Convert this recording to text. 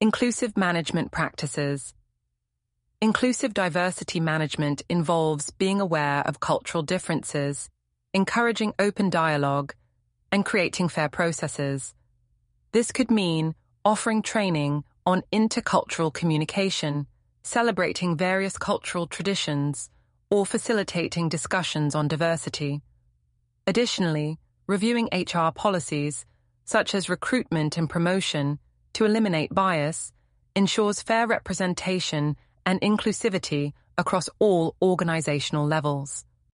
Inclusive management practices. Inclusive diversity management involves being aware of cultural differences, encouraging open dialogue, and creating fair processes. This could mean offering training on intercultural communication, celebrating various cultural traditions, or facilitating discussions on diversity. Additionally, reviewing HR policies, such as recruitment and promotion, to eliminate bias, ensures fair representation and inclusivity across all organizational levels.